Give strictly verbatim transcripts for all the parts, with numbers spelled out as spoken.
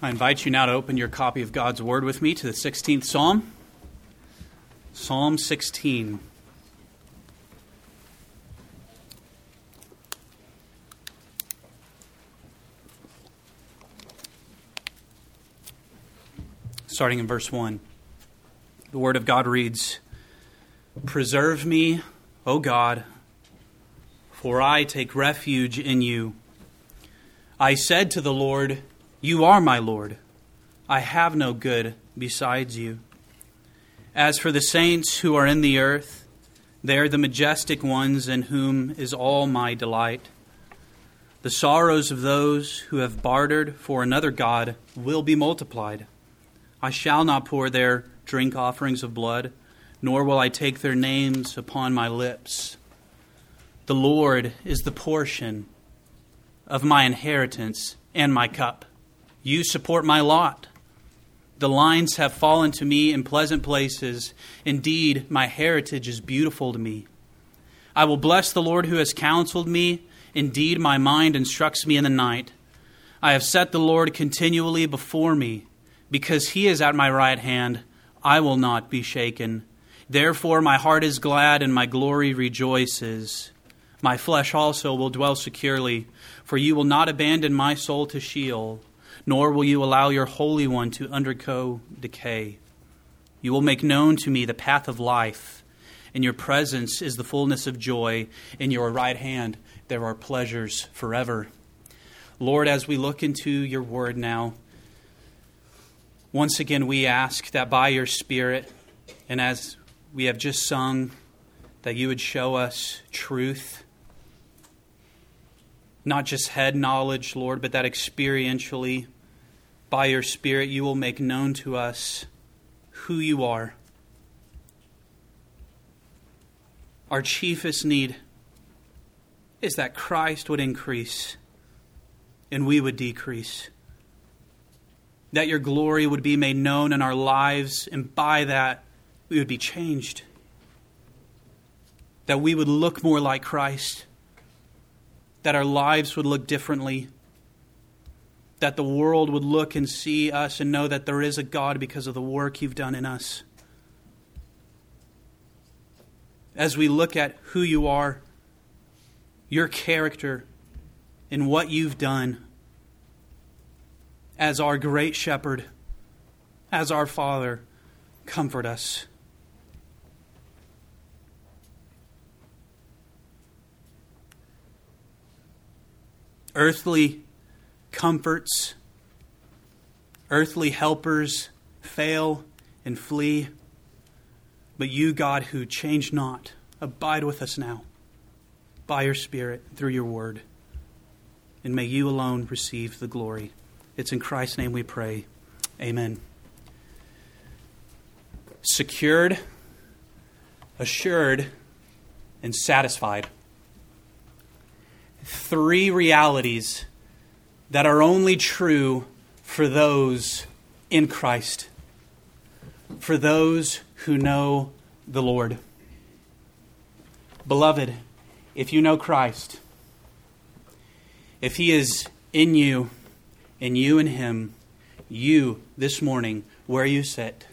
I invite you now to open your copy of God's Word with me to the sixteenth Psalm. Psalm sixteen. Starting in verse one. The Word of God reads, "Preserve me, O God, for I take refuge in you. I said to the Lord, you are my Lord. I have no good besides you. As for the saints who are in the earth, they are the majestic ones in whom is all my delight. The sorrows of those who have bartered for another god will be multiplied. I shall not pour their drink offerings of blood, nor will I take their names upon my lips. The Lord is the portion of my inheritance and my cup. You support my lot. The lines have fallen to me in pleasant places. Indeed, my heritage is beautiful to me. I will bless the Lord who has counseled me. Indeed, my mind instructs me in the night. I have set the Lord continually before me. Because he is at my right hand, I will not be shaken. Therefore, my heart is glad and my glory rejoices. My flesh also will dwell securely, for you will not abandon my soul to Sheol, nor will you allow your Holy One to undergo decay. You will make known to me the path of life. In your presence is the fullness of joy. In your right hand there are pleasures forever." Lord, as we look into your word now, once again we ask that by your Spirit, and as we have just sung, that you would show us truth. Not just head knowledge, Lord, but that experientially, by your Spirit, you will make known to us who you are. Our chiefest need is that Christ would increase and we would decrease. That your glory would be made known in our lives, and by that we would be changed. That we would look more like Christ. That our lives would look differently. That the world would look and see us and know that there is a God because of the work you've done in us. As we look at who you are, your character, and what you've done as our great shepherd, as our Father, comfort us. Earthly comforts, earthly helpers fail and flee. But you, God, who change not, abide with us now by your Spirit through your word. And may you alone receive the glory. It's in Christ's name we pray. Amen. Secured, assured, and satisfied. Three realities that are only true for those in Christ, for those who know the Lord. Beloved, if you know Christ, if he is in you and you in him, you this morning, where you sit,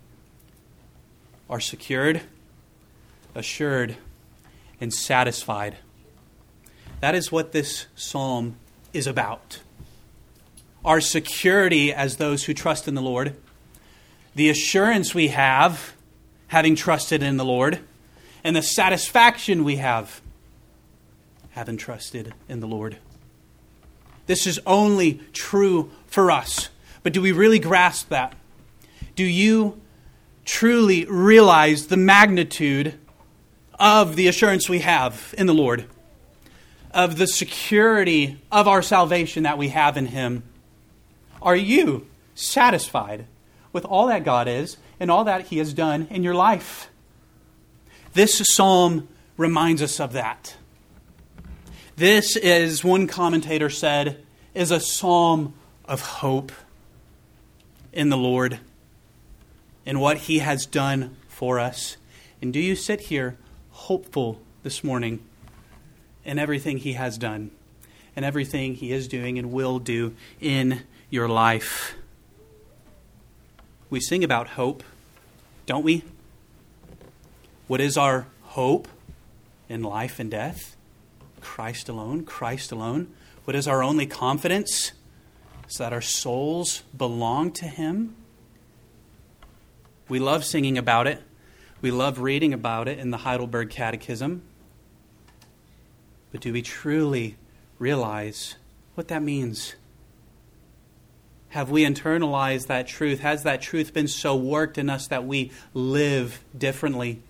are secured, assured, and satisfied. That is what this psalm is about. Our security as those who trust in the Lord, the assurance we have having trusted in the Lord, and the satisfaction we have having trusted in the Lord. This is only true for us. But do we really grasp that? Do you truly realize the magnitude of the assurance we have in the Lord? Of the security of our salvation that we have in him? Are you satisfied with all that God is and all that he has done in your life? This psalm reminds us of that. This is, one commentator said, is a psalm of hope in the Lord and what he has done for us. And do you sit here hopeful this morning in everything he has done and everything he is doing and will do in your life? We sing about hope, don't we? What is our hope in life and death? Christ alone, Christ alone. What is our only confidence? It's that our souls belong to Him. We love singing about it. We love reading about it in the Heidelberg Catechism. But do we truly realize what that means? Have we internalized that truth? Has that truth been so worked in us that we live differently?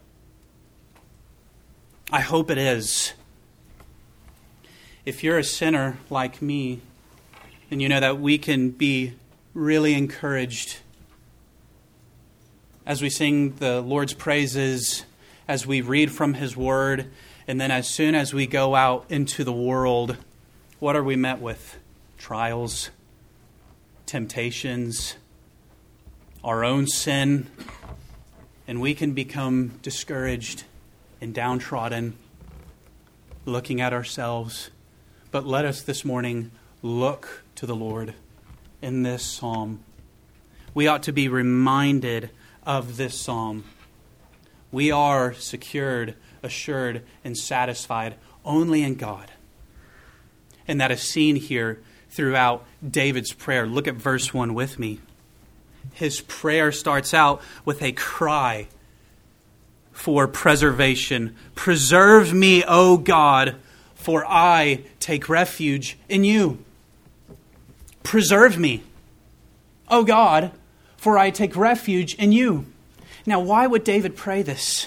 I hope it is. If you're a sinner like me, then you know that we can be really encouraged as we sing the Lord's praises, as we read from His Word, and then as soon as we go out into the world, what are we met with? Trials, temptations, our own sin, and we can become discouraged and downtrodden, looking at ourselves. But let us this morning look to the Lord in this psalm. We ought to be reminded of this psalm. We are secured, assured, and satisfied only in God. And that is seen here throughout David's prayer. Look at verse one with me. His prayer starts out with a cry for preservation. Preserve me, O God, for I take refuge in you. Preserve me, O God, for I take refuge in you. Now, why would David pray this?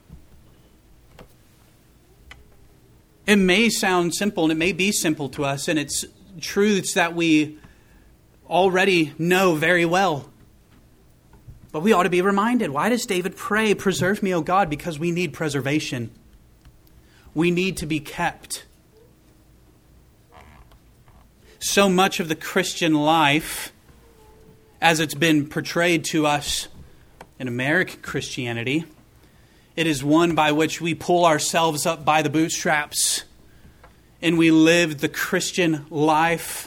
It may sound simple, and it may be simple to us, and it's truths that we already know very well. But we ought to be reminded. Why does David pray, preserve me, O God? Because we need preservation. We need to be kept. So much of the Christian life, as it's been portrayed to us in American Christianity, it is one by which we pull ourselves up by the bootstraps and we live the Christian life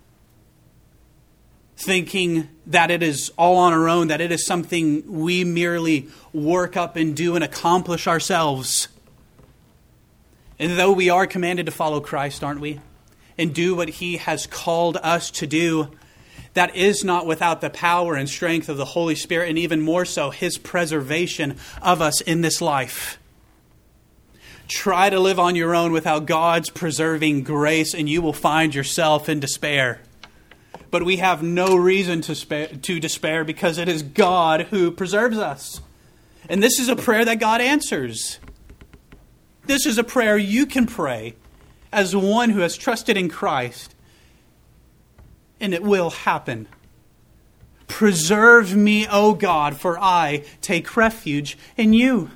thinking that it is all on our own, that it is something we merely work up and do and accomplish ourselves. And though we are commanded to follow Christ, aren't we? And do what He has called us to do, that is not without the power and strength of the Holy Spirit, and even more so, His preservation of us in this life. Try to live on your own without God's preserving grace, and you will find yourself in despair. But we have no reason to, spare, to despair, because it is God who preserves us. And this is a prayer that God answers. This is a prayer you can pray as one who has trusted in Christ. And it will happen. Preserve me, O God, for I take refuge in you.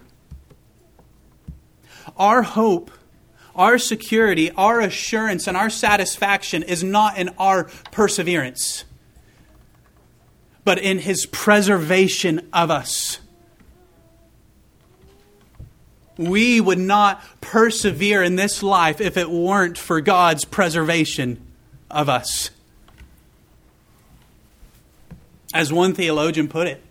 Our hope, our security, our assurance, and our satisfaction is not in our perseverance, but in His preservation of us. We would not persevere in this life if it weren't for God's preservation of us. As one theologian put it,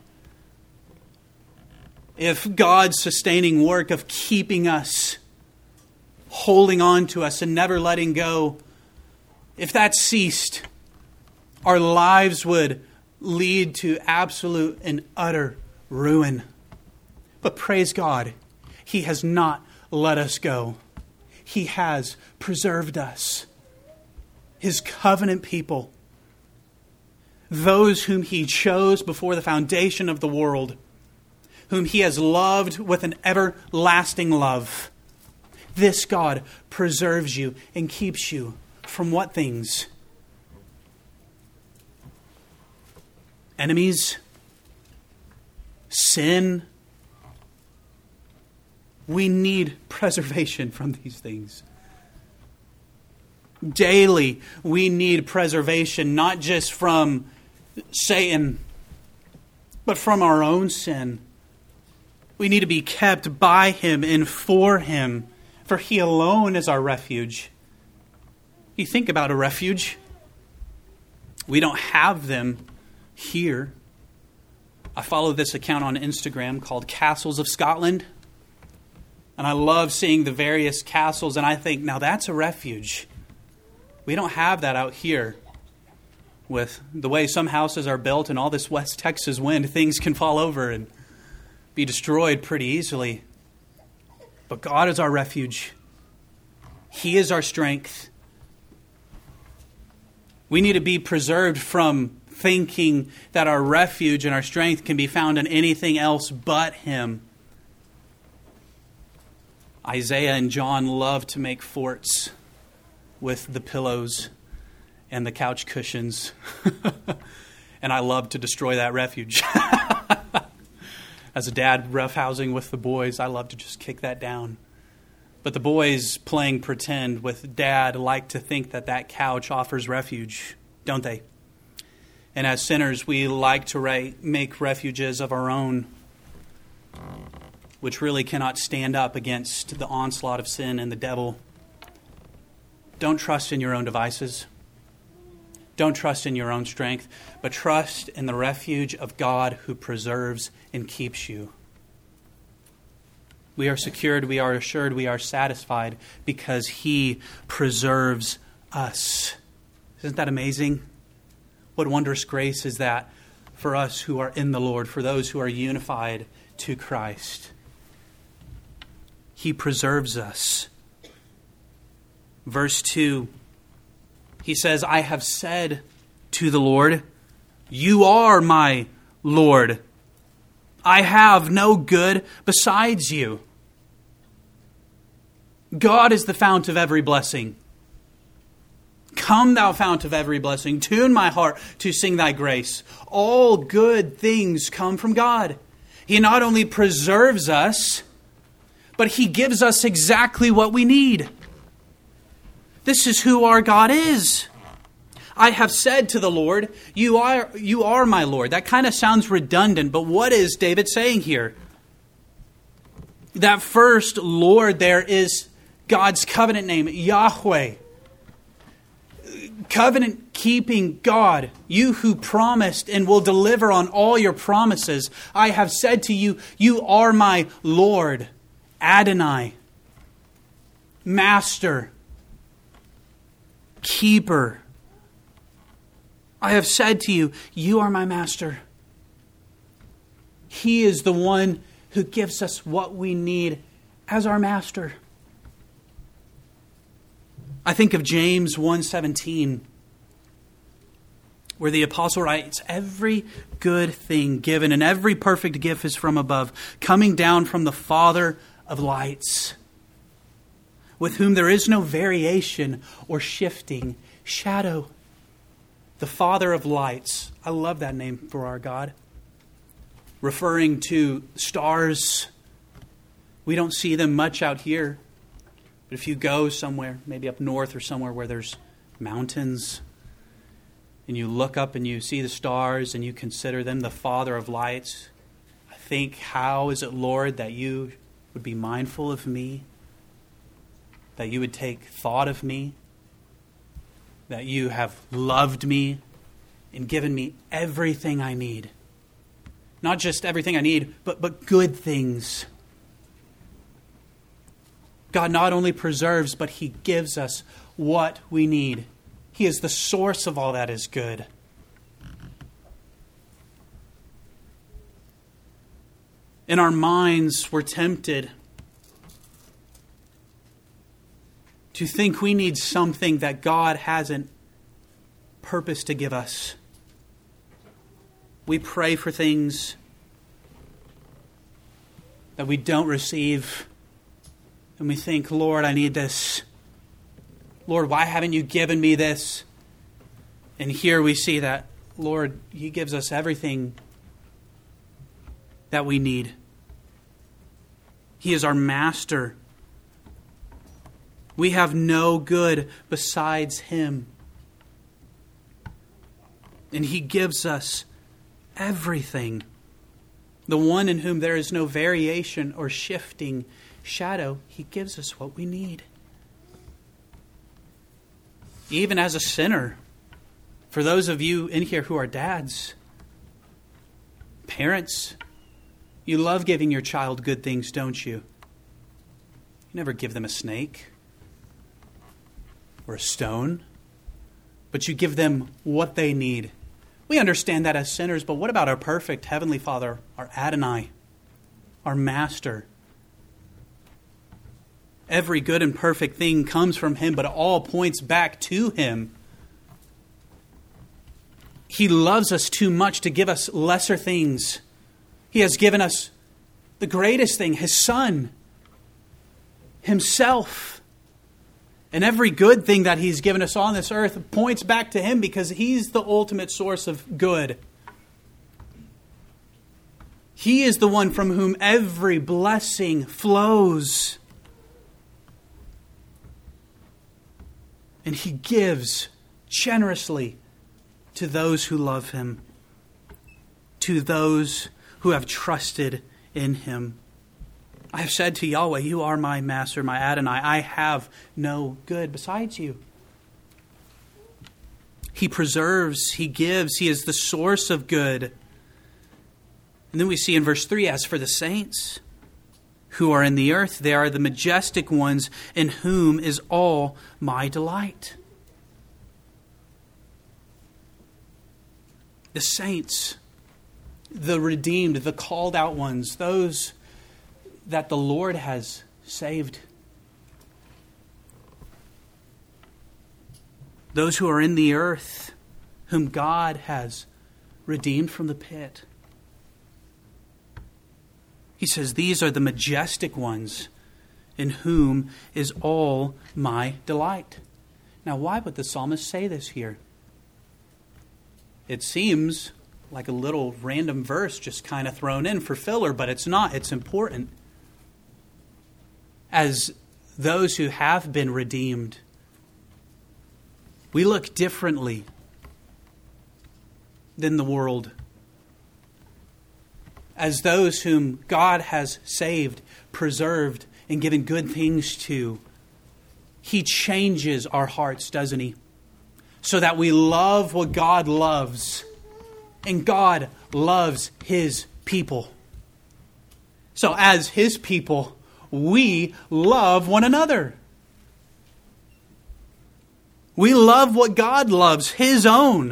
if God's sustaining work of keeping us, holding on to us and never letting go, if that ceased, our lives would lead to absolute and utter ruin. But praise God, He has not let us go. He has preserved us, His covenant people, those whom He chose before the foundation of the world, whom He has loved with an everlasting love. This God preserves you and keeps you from what things? Enemies? Sin? We need preservation from these things. Daily, we need preservation, not just from Satan, but from our own sin. We need to be kept by Him and for Him, for He alone is our refuge. You think about a refuge. We don't have them here. I follow this account on Instagram called Castles of Scotland. And I love seeing the various castles, and I think, now that's a refuge. We don't have that out here. With the way some houses are built and all this West Texas wind, things can fall over and be destroyed pretty easily. But God is our refuge. He is our strength. We need to be preserved from thinking that our refuge and our strength can be found in anything else but Him. Isaiah and John love to make forts with the pillows and the couch cushions. And I love to destroy that refuge. As a dad roughhousing with the boys, I love to just kick that down. But the boys playing pretend with dad like to think that that couch offers refuge, don't they? And as sinners, we like to re- make refuges of our own, which really cannot stand up against the onslaught of sin and the devil. Don't trust in your own devices. Don't trust in your own strength, but trust in the refuge of God who preserves and keeps you. We are secured, we are assured, we are satisfied because He preserves us. Isn't that amazing? What wondrous grace is that for us who are in the Lord, for those who are unified to Christ. He preserves us. Verse two, he says, I have said to the Lord, you are my Lord. I have no good besides you. God is the fount of every blessing. Come, thou fount of every blessing, tune my heart to sing thy grace. All good things come from God. He not only preserves us, but He gives us exactly what we need. This is who our God is. I have said to the Lord, you are, you are my Lord. That kind of sounds redundant, but what is David saying here? That first Lord there is God's covenant name, Yahweh. Covenant-keeping God, you who promised and will deliver on all your promises. I have said to you, you are my Lord, Adonai, Master, Keeper. I have said to you, you are my Master. He is the one who gives us what we need as our Master. I think of James one seventeen, where the apostle writes, every good thing given and every perfect gift is from above, coming down from the Father of lights, with whom there is no variation or shifting shadow. The Father of lights. I love that name for our God. Referring to stars. We don't see them much out here. But if you go somewhere, maybe up north or somewhere where there's mountains, and you look up and you see the stars and you consider them the Father of lights, I think, how is it, Lord, that you would be mindful of me? That you would take thought of me? That you have loved me and given me everything I need. Not just everything I need, but, but good things. God not only preserves, but He gives us what we need. He is the source of all that is good. In our minds, we're tempted to think we need something that God hasn't purposed to give us. We pray for things that we don't receive. And we think, Lord, I need this. Lord, why haven't you given me this? And here we see that, Lord, He gives us everything that we need. He is our Master. We have no good besides Him. And He gives us everything. The one in whom there is no variation or shifting shadow, He gives us what we need. Even as a sinner, for those of you in here who are dads, Parents, you love giving your child good things, don't you? You never give them a snake or a stone, but you give them what they need. We understand that as sinners, but what about our perfect Heavenly Father, our Adonai, our Master? Every good and perfect thing comes from Him, but it all points back to Him. He loves us too much to give us lesser things. He has given us the greatest thing, His Son, Himself. And every good thing that He's given us on this earth points back to Him because He's the ultimate source of good. He is the one from whom every blessing flows. And He gives generously to those who love Him, to those who have trusted in Him. I have said to Yahweh, you are my Master, my Adonai. I have no good besides you. He preserves, He gives, He is the source of good. And then we see in verse three, as for the saints who are in the earth, they are the majestic ones in whom is all my delight. The saints, the redeemed, the called out ones, those that the Lord has saved. Those who are in the earth, whom God has redeemed from the pit. He says, these are the majestic ones in whom is all my delight. Now, why would the psalmist say this here? It seems like a little random verse just kind of thrown in for filler, but it's not. It's important. As those who have been redeemed, we look differently than the world. As those whom God has saved, preserved, and given good things to, He changes our hearts, doesn't He? So that we love what God loves. And God loves His people. So as His people, we love one another. We love what God loves, His own.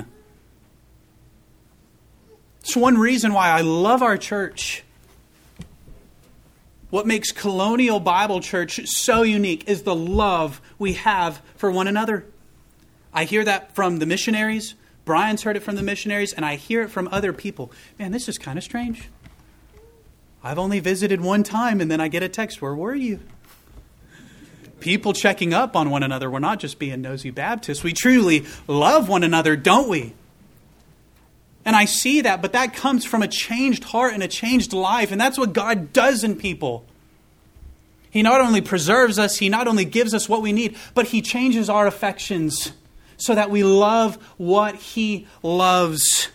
It's one reason why I love our church. What makes Colonial Bible Church so unique is the love we have for one another. I hear that from the missionaries. Brian's heard it from the missionaries, and I hear it from other people. Man, this is kind of strange. I've only visited one time, and then I get a text, where were you? People checking up on one another. We're not just being nosy Baptists. We truly love one another, don't we? And I see that, but that comes from a changed heart and a changed life, and that's what God does in people. He not only preserves us, He not only gives us what we need, but He changes our affections so that we love what He loves.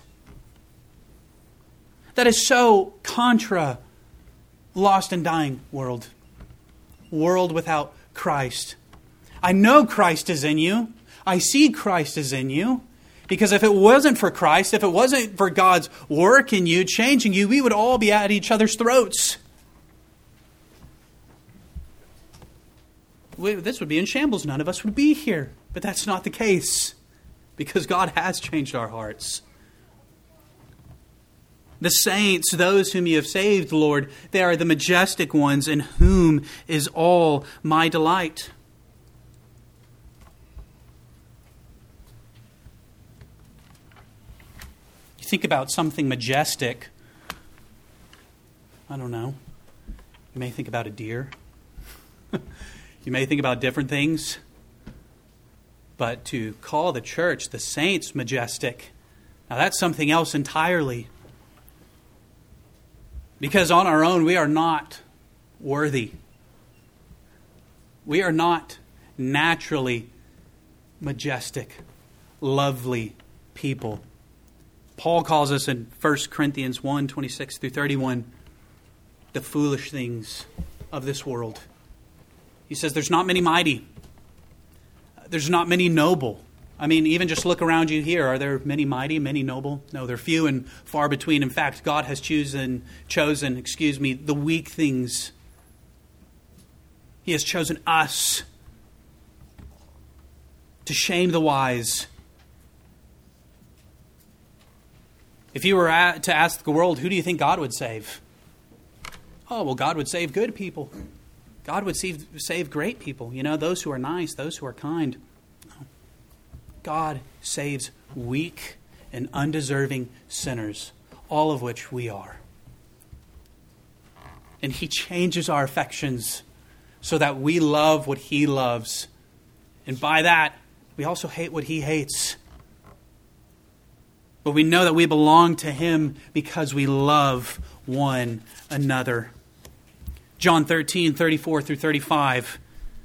That is so contra lost and dying world. World without Christ. I know Christ is in you. I see Christ is in you. Because if it wasn't for Christ, if it wasn't for God's work in you, changing you, we would all be at each other's throats. We, this would be in shambles. None of us would be here. But that's not the case. Because God has changed our hearts. The saints, those whom you have saved, Lord, they are the majestic ones in whom is all my delight. You think about something majestic. I don't know. You may think about a deer. You may think about different things. But to call the church, the saints, majestic, now that's something else entirely. Because on our own, we are not worthy. We are not naturally majestic, lovely people. Paul calls us in First Corinthians one, twenty-six through thirty-one, the foolish things of this world. He says there's not many mighty. There's not many noble. I mean, even just look around you here. Are there many mighty, many noble? No, they're few and far between. In fact, God has chosen, chosen, excuse me, the weak things. He has chosen us to shame the wise. If you were at, to ask the world, who do you think God would save? Oh, well, God would save good people. God would save, save great people. You know, those who are nice, those who are kind. No. God saves weak and undeserving sinners, all of which we are. And He changes our affections so that we love what He loves. And by that, we also hate what He hates. But we know that we belong to Him because we love one another. John thirteen, thirty-four through thirty-five.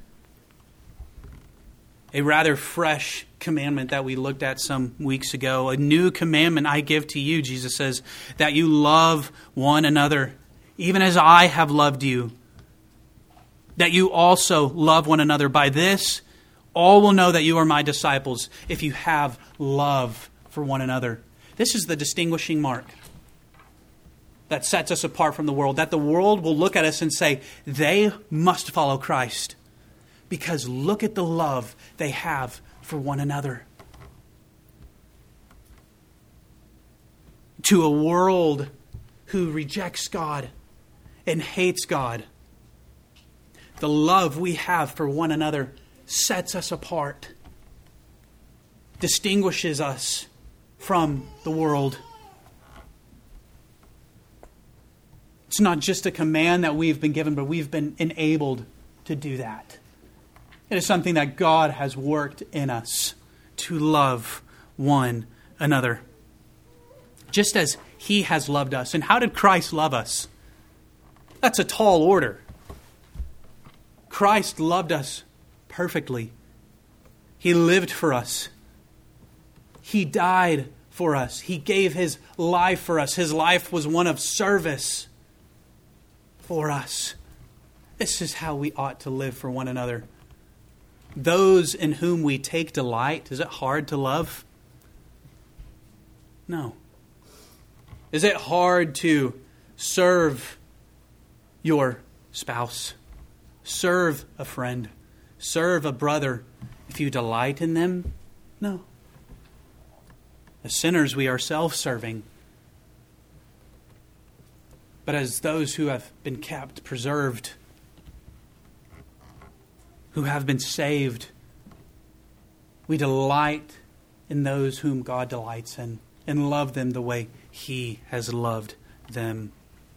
A rather fresh commandment that we looked at some weeks ago. A new commandment I give to you, Jesus says, that you love one another, even as I have loved you. That you also love one another. By this, all will know that you are my disciples, if you have love for one another. This is the distinguishing mark that sets us apart from the world. That the world will look at us and say, they must follow Christ. Because look at the love they have for one another. To a world who rejects God and hates God, the love we have for one another sets us apart, distinguishes us from the world. It's not just a command that we've been given, but we've been enabled to do that. It is something that God has worked in us to love one another. Just as He has loved us. And how did Christ love us? That's a tall order. Christ loved us perfectly. He lived for us. He died for us. He gave His life for us. His life was one of service for us. This is how we ought to live for one another. Those in whom we take delight, is it hard to love? No. Is it hard to serve your spouse? Serve a friend? Serve a brother if you delight in them? No. As sinners, we are self-serving. But as those who have been kept, preserved, who have been saved, we delight in those whom God delights in and love them the way He has loved them.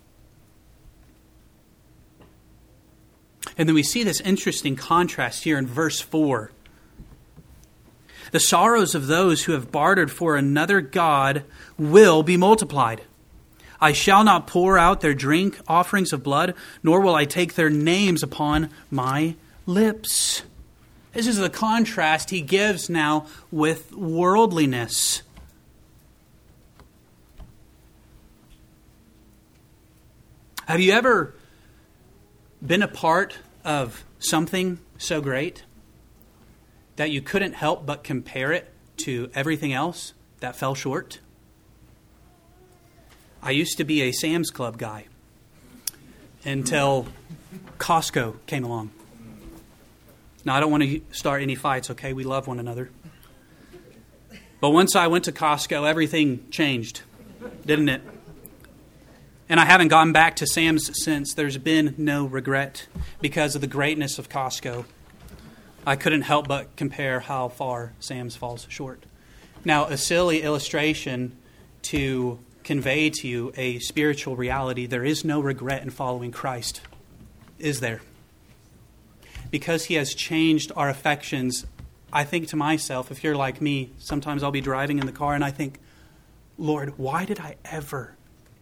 And then we see this interesting contrast here in verse four. The sorrows of those who have bartered for another god will be multiplied. I shall not pour out their drink offerings of blood, nor will I take their names upon my lips. This is the contrast he gives now with worldliness. Have you ever been a part of something so great that you couldn't help but compare it to everything else that fell short? I used to be a Sam's Club guy until Costco came along. Now, I don't want to start any fights, okay? We love one another. But once I went to Costco, everything changed, didn't it? And I haven't gone back to Sam's since. There's been no regret because of the greatness of Costco. I couldn't help but compare how far Sam's falls short. Now, a silly illustration to convey to you a spiritual reality. There is no regret in following Christ, is there? Because He has changed our affections. I think to myself, if you're like me, sometimes I'll be driving in the car and I think, Lord, why did I ever,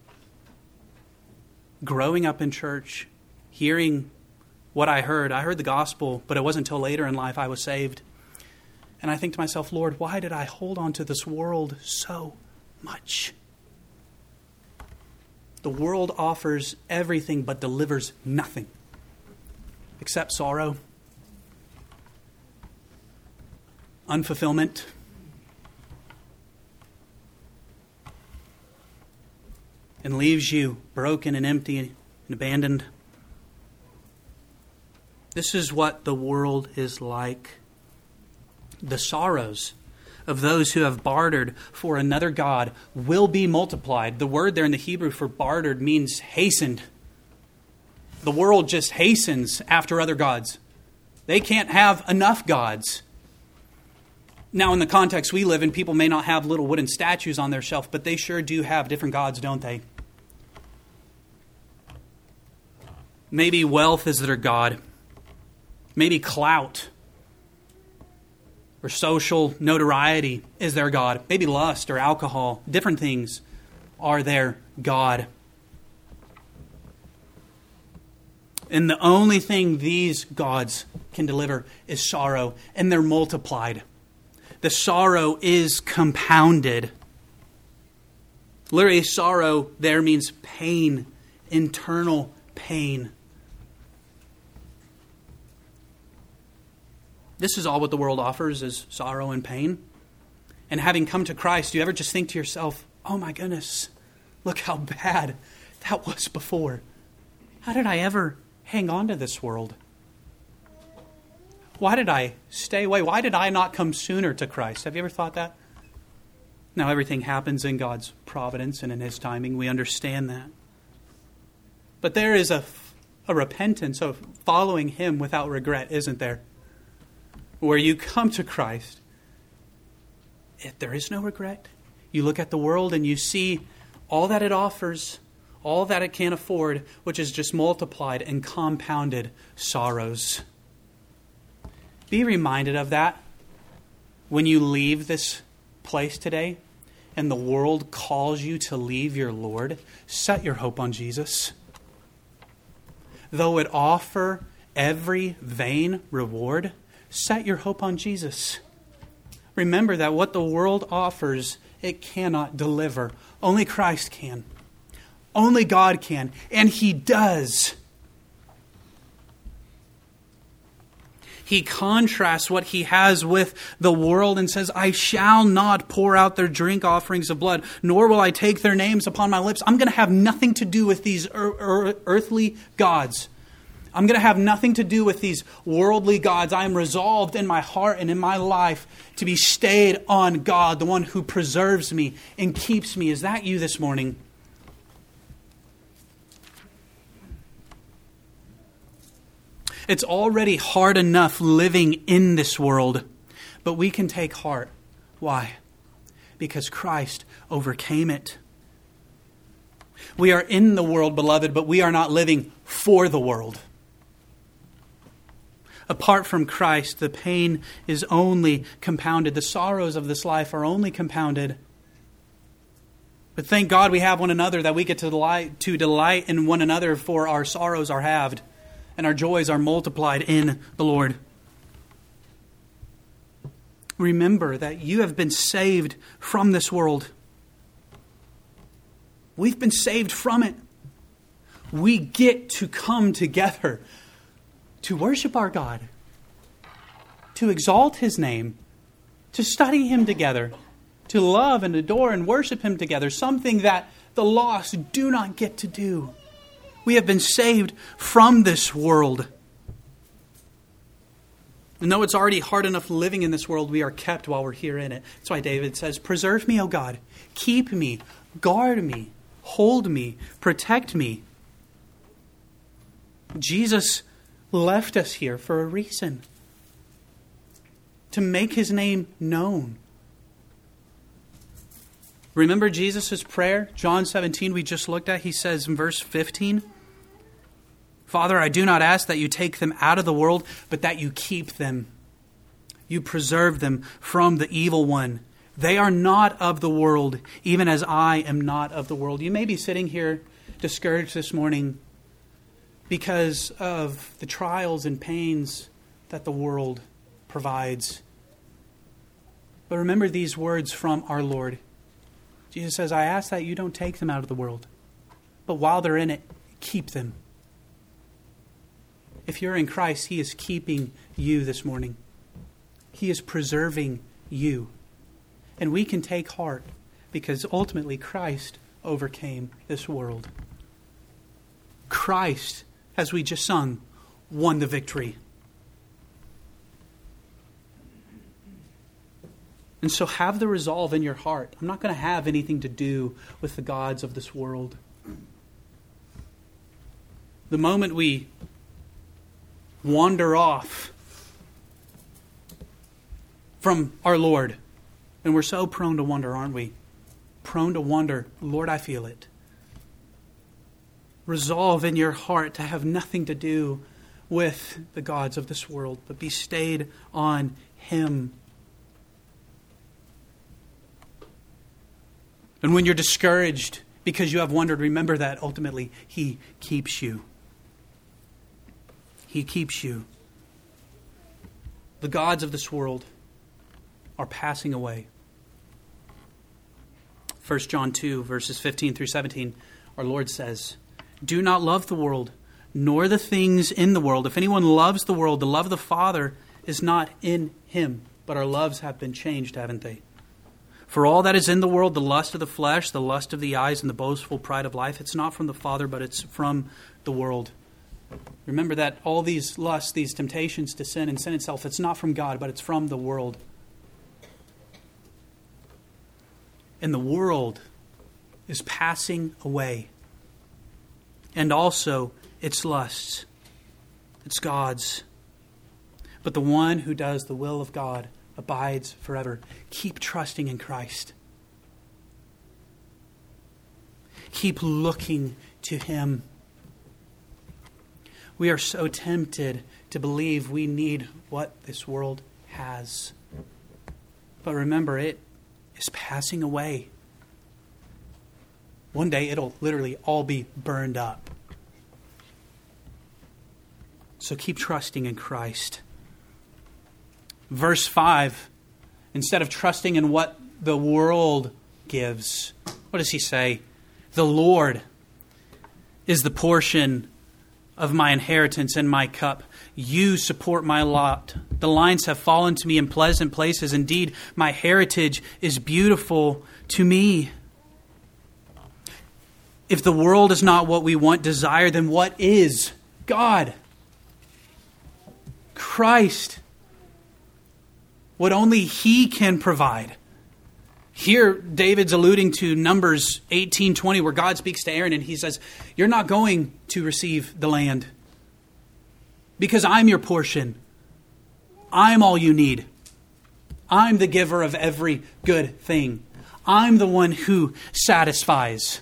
growing up in church, hearing what I heard, I heard the gospel, but it wasn't until later in life I was saved. And I think to myself, Lord, why did I hold on to this world so much? The world offers everything but delivers nothing except sorrow, unfulfillment, and leaves you broken and empty and abandoned. This is what the world is like. The sorrows of those who have bartered for another god will be multiplied. The word there in the Hebrew for bartered means hastened. The world just hastens after other gods. They can't have enough gods. Now, in the context we live in, people may not have little wooden statues on their shelf, but they sure do have different gods, don't they? Maybe wealth is their god. Maybe clout or social notoriety is their god. Maybe lust or alcohol. Different things are their god. And the only thing these gods can deliver is sorrow, and they're multiplied. The sorrow is compounded. Literally, sorrow there means pain, internal pain. This is all what the world offers, is sorrow and pain. And having come to Christ, do you ever just think to yourself, oh my goodness, look how bad that was before. How did I ever hang on to this world? Why did I stay away? Why did I not come sooner to Christ? Have you ever thought that? Now, everything happens in God's providence and in His timing. We understand that. But there is a, a repentance of following Him without regret, isn't there? Where you come to Christ, it, there is no regret. You look at the world and you see all that it offers, all that it can afford, which is just multiplied and compounded sorrows. Be reminded of that when you leave this place today and the world calls you to leave your Lord. Set your hope on Jesus. Though it offer every vain reward, set your hope on Jesus. Remember that what the world offers, it cannot deliver. Only Christ can. Only God can. And He does. He contrasts what He has with the world and says, I shall not pour out their drink offerings of blood, nor will I take their names upon my lips. I'm going to have nothing to do with these er- er- earthly gods. I'm going to have nothing to do with these worldly gods. I am resolved in my heart and in my life to be stayed on God, the one who preserves me and keeps me. Is that you this morning? It's already hard enough living in this world, but we can take heart. Why? Because Christ overcame it. We are in the world, beloved, but we are not living for the world. Apart from Christ, the pain is only compounded. The sorrows of this life are only compounded. But thank God we have one another, that we get to delight, to delight in one another, for our sorrows are halved and our joys are multiplied in the Lord. Remember that you have been saved from this world. We've been saved from it. We get to come together to worship our God, to exalt His name, to study Him together, to love and adore and worship Him together, something that the lost do not get to do. We have been saved from this world. And though it's already hard enough living in this world, we are kept while we're here in it. That's why David says, preserve me, O God. Keep me, guard me, hold me, protect me. Jesus left us here for a reason. To make His name known. Remember Jesus' prayer? John seventeen we just looked at. He says in verse fifteen, Father, I do not ask that you take them out of the world, but that you keep them. You preserve them from the evil one. They are not of the world, even as I am not of the world. You may be sitting here discouraged this morning because of the trials and pains that the world provides. But remember these words from our Lord. Jesus says, I ask that you don't take them out of the world, but while they're in it, keep them. If you're in Christ, He is keeping you this morning. He is preserving you. And we can take heart because ultimately Christ overcame this world. Christ, as we just sung, won the victory. And so have the resolve in your heart. I'm not going to have anything to do with the gods of this world. The moment we wander off from our Lord, and we're so prone to wander, aren't we? Prone to wander. Lord, I feel it. Resolve in your heart to have nothing to do with the gods of this world, but be stayed on Him. And when you're discouraged because you have wandered, remember that ultimately He keeps you. He keeps you. The gods of this world are passing away. First John two, verses fifteen through seventeen, our Lord says, "Do not love the world, nor the things in the world. If anyone loves the world, the love of the Father is not in him." But our loves have been changed, haven't they? "For all that is in the world, the lust of the flesh, the lust of the eyes, and the boastful pride of life, it's not from the Father, but it's from the world." Remember that all these lusts, these temptations to sin and sin itself, it's not from God, but it's from the world. And the world is passing away. And also its lusts, its gods. But the one who does the will of God abides forever. Keep trusting in Christ. Keep looking to Him. We are so tempted to believe we need what this world has. But remember, it is passing away. One day it'll literally all be burned up. So keep trusting in Christ. Verse five, instead of trusting in what the world gives, what does he say? "The Lord is the portion of my inheritance and my cup. You support my lot. The lines have fallen to me in pleasant places. Indeed, my heritage is beautiful to me." If the world is not what we want, desire, then what is? God. Christ. What only He can provide. Here, David's alluding to Numbers eighteen twenty, where God speaks to Aaron and He says, "You're not going to receive the land because I'm your portion. I'm all you need. I'm the giver of every good thing. I'm the one who satisfies.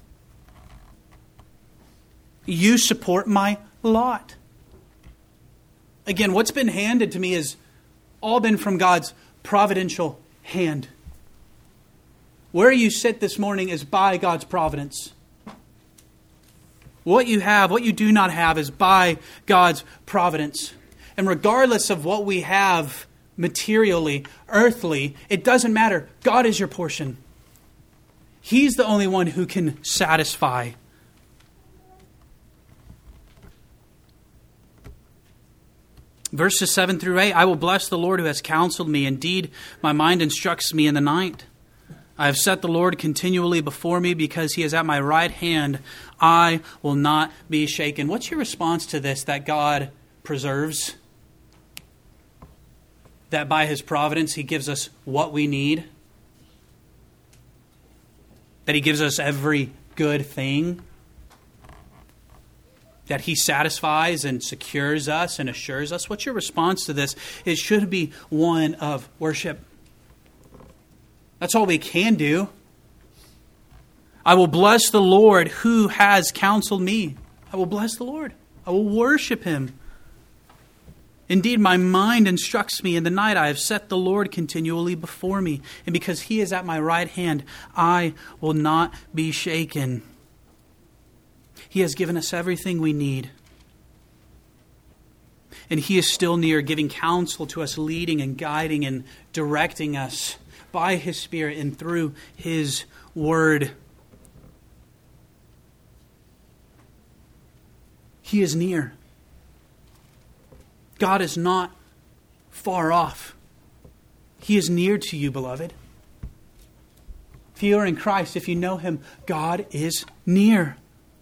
You support my lot." Again, what's been handed to me has all been from God's providential hand. Where you sit this morning is by God's providence. What you have, what you do not have, is by God's providence. And regardless of what we have materially, earthly, it doesn't matter. God is your portion. He's the only one who can satisfy. Verses seven through eight, "I will bless the Lord who has counseled me. Indeed, my mind instructs me in the night. I have set the Lord continually before me because He is at my right hand. I will not be shaken." What's your response to this, that God preserves? That by His providence He gives us what we need? That He gives us every good thing? That He satisfies and secures us and assures us? What's your response to this? It should be one of worship. That's all we can do. "I will bless the Lord who has counseled me." I will bless the Lord. I will worship Him. "Indeed, my mind instructs me. In the night I have set the Lord continually before me. And because He is at my right hand, I will not be shaken." He has given us everything we need. And He is still near, giving counsel to us, leading and guiding and directing us by His Spirit and through His Word. He is near. God is not far off. He is near to you, beloved. If you are in Christ, if you know Him, God is near.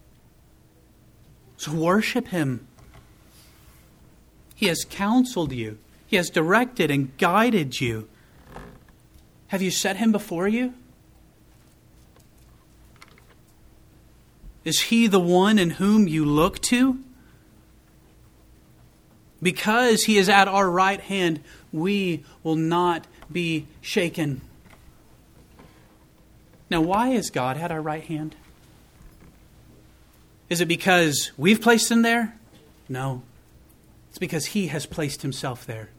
So worship Him. He has counseled you. He has directed and guided you. Have you set Him before you? Is He the one in whom you look to? Because He is at our right hand, we will not be shaken. Now, why is God at our right hand? Is it because we've placed Him there? No. It's because He has placed Himself there.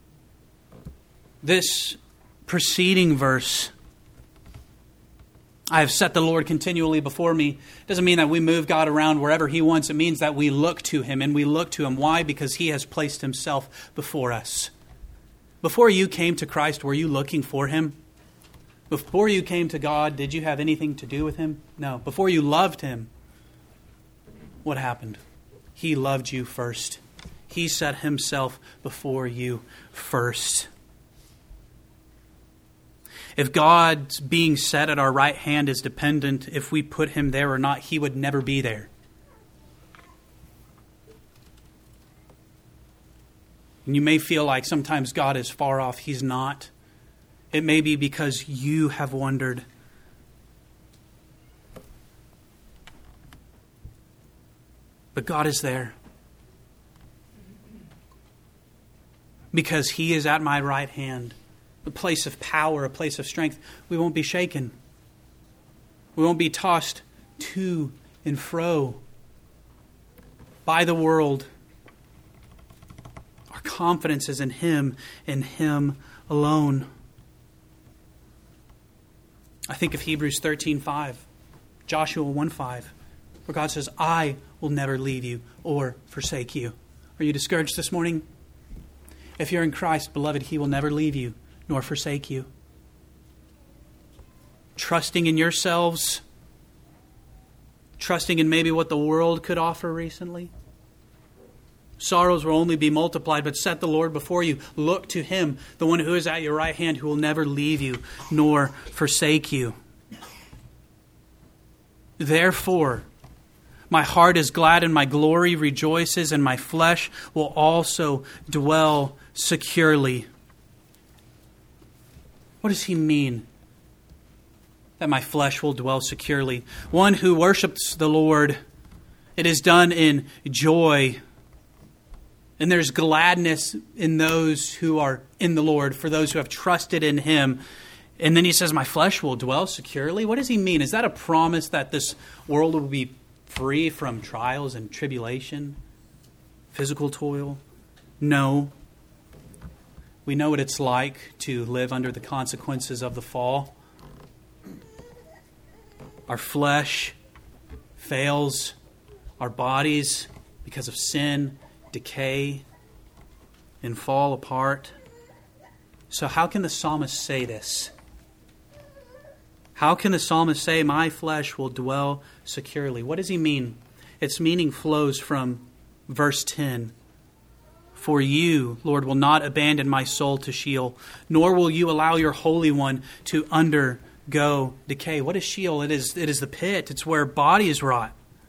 This preceding verse, I have set the Lord continually before me, doesn't mean that we move God around wherever He wants. It means that we look to Him, and we look to Him. Why? Because He has placed Himself before us. Before you came to Christ, were you looking for Him? Before you came to God, did you have anything to do with Him? No. Before you loved Him, what happened? He loved you first. He set Himself before you first. If God's being set at our right hand is dependent if we put Him there or not, He would never be there. And you may feel like sometimes God is far off. He's not. It may be because you have wondered. But God is there. Because He is at my right hand, a place of power, a place of strength. We won't be shaken. We won't be tossed to and fro by the world. Our confidence is in Him and Him alone. I think of Hebrews thirteen five, Joshua one five, where God says, I will never leave you or forsake you. Are you discouraged this morning? If you're in Christ, beloved, He will never leave you nor forsake you. Trusting in yourselves, trusting in maybe what the world could offer recently. Sorrows will only be multiplied, but set the Lord before you. Look to Him, the one who is at your right hand, who will never leave you nor forsake you. Therefore, my heart is glad and my glory rejoices, and my flesh will also dwell securely. What does he mean that my flesh will dwell securely? One who worships the Lord, it is done in joy. And there's gladness in those who are in the Lord, for those who have trusted in Him. And then he says, my flesh will dwell securely. What does he mean? Is that a promise that this world will be free from trials and tribulation, physical toil? No. We know what it's like to live under the consequences of the fall. Our flesh fails. Our bodies, because of sin, decay and fall apart. So how can the psalmist say this? How can the psalmist say, my flesh will dwell securely? What does he mean? Its meaning flows from verse ten. For you, Lord, will not abandon my soul to Sheol, nor will you allow your Holy One to undergo decay. What is Sheol? It is, it is the pit. It's where bodies rot.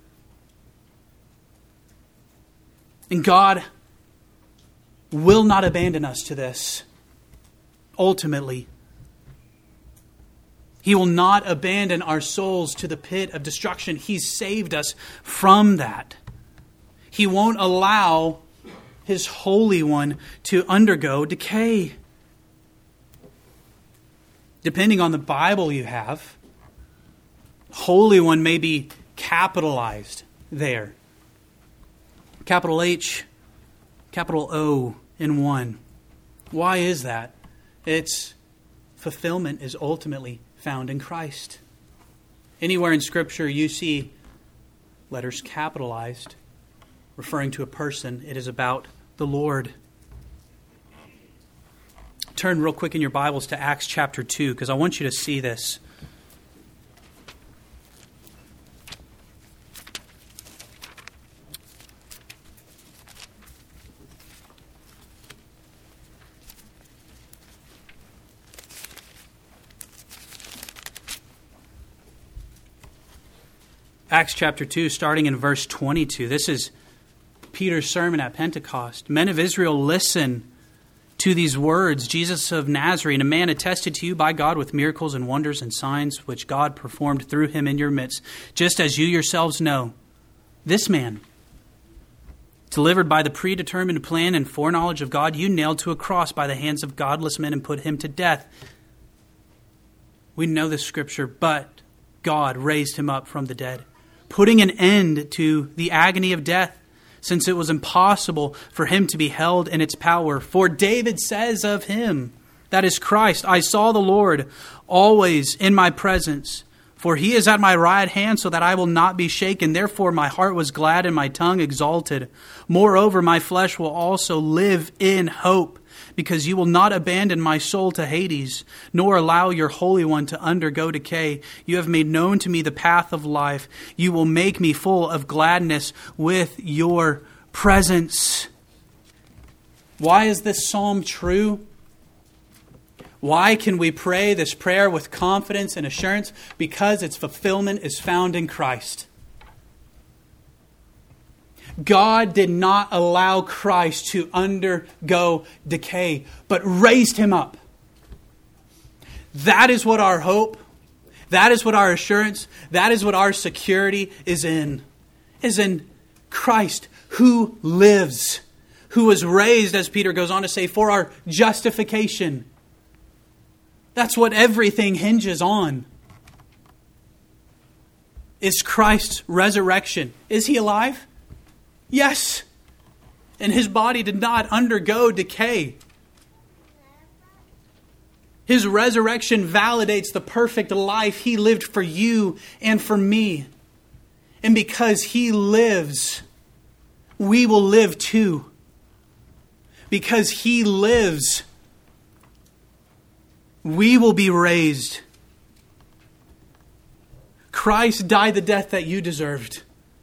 And God will not abandon us to this. Ultimately, He will not abandon our souls to the pit of destruction. He's saved us from that. He won't allow His Holy One to undergo decay. Depending on the Bible you have, Holy One may be capitalized there. Capital H, capital O in one. Why is that? Its fulfillment is ultimately found in Christ. Anywhere in Scripture you see letters capitalized, referring to a person, it is about the Lord. Turn real quick in your Bibles to Acts chapter two, because I want you to see this. Acts chapter two, starting in verse twenty-two. This is Peter's sermon at Pentecost. Men of Israel, listen to these words. Jesus of Nazareth, a man attested to you by God with miracles and wonders and signs which God performed through him in your midst, just as you yourselves know. This man, delivered by the predetermined plan and foreknowledge of God, you nailed to a cross by the hands of godless men and put him to death. We know this scripture, but God raised him up from the dead, putting an end to the agony of death, since it was impossible for him to be held in its power. For David says of him, that is Christ, I saw the Lord always in my presence, for he is at my right hand, so that I will not be shaken. Therefore my heart was glad and my tongue exalted. Moreover, my flesh will also live in hope, because you will not abandon my soul to Hades, nor allow your Holy One to undergo decay. You have made known to me the path of life. You will make me full of gladness with your presence. Why is this psalm true? Why can we pray this prayer with confidence and assurance? Because its fulfillment is found in Christ. God did not allow Christ to undergo decay, but raised him up. That is what our hope, that is what our assurance, that is what our security is in. Is in Christ, who lives, who was raised, as Peter goes on to say, for our justification. That's what everything hinges on. Is Christ's resurrection. Is he alive? Yes. And his body did not undergo decay. His resurrection validates the perfect life he lived for you and for me. And because he lives, we will live too. Because he lives, we will be raised. Christ died the death that you deserved,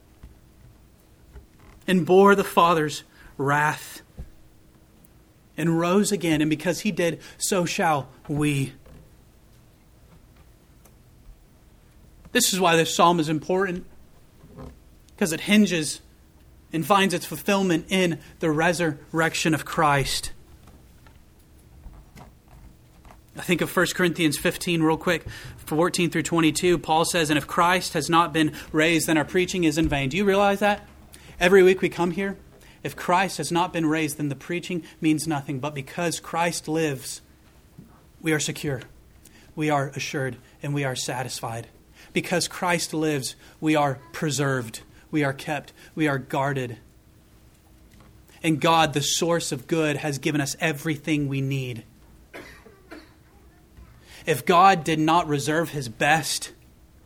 and bore the Father's wrath, and rose again. And because he did, so shall we. This is why this psalm is important, because it hinges and finds its fulfillment in the resurrection of Christ. I think of First Corinthians fifteen real quick, fourteen through twenty-two. Paul says, and if Christ has not been raised, then our preaching is in vain. Do you realize that? Every week we come here, if Christ has not been raised, then the preaching means nothing. But because Christ lives, we are secure, we are assured, and we are satisfied. Because Christ lives, we are preserved, we are kept, we are guarded. And God, the source of good, has given us everything we need. If God did not reserve his best,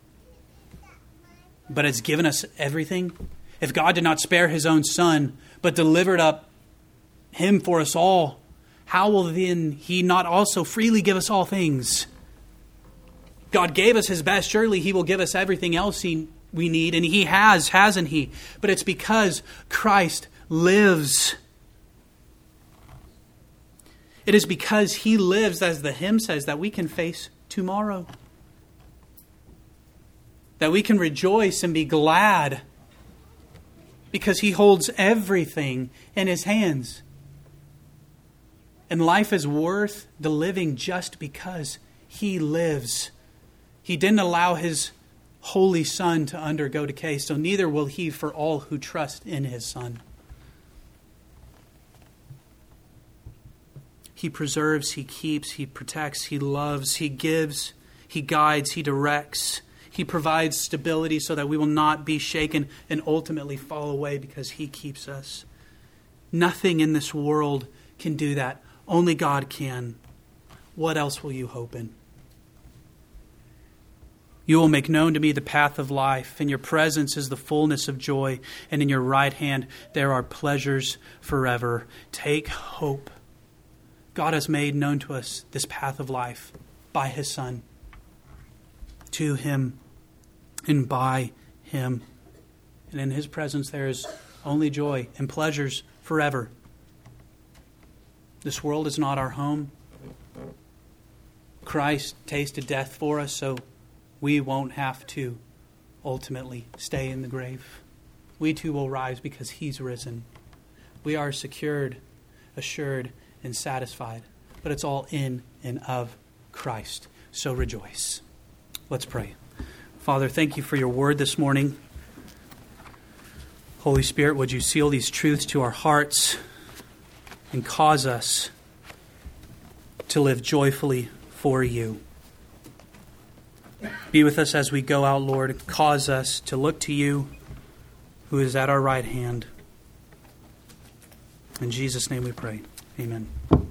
but has given us everything, if God did not spare his own Son, but delivered up him for us all, how will then he not also freely give us all things? God gave us his best. Surely he will give us everything else he, we need. And he has, hasn't he? But it's because Christ lives. It is because he lives, as the hymn says, that we can face tomorrow. That we can rejoice and be glad. Because he holds everything in his hands. And life is worth the living just because he lives. He didn't allow his holy Son to undergo decay, so neither will he for all who trust in his Son. He preserves, he keeps, he protects, he loves, he gives, he guides, he directs. He provides stability so that we will not be shaken and ultimately fall away because he keeps us. Nothing in this world can do that. Only God can. What else will you hope in? You will make known to me the path of life. In your presence is the fullness of joy, and in your right hand there are pleasures forever. Take hope. God has made known to us this path of life by his Son. To him and by him. And in his presence there is only joy and pleasures forever. This world is not our home. Christ tasted death for us, so we won't have to ultimately stay in the grave. We too will rise because he's risen. We are secured, assured, and satisfied. But it's all in and of Christ. So rejoice. Let's pray. Father, thank you for your word this morning. Holy Spirit, would you seal these truths to our hearts and cause us to live joyfully for you. Be with us as we go out, Lord. Cause us to look to you, who is at our right hand. In Jesus' name we pray. Amen.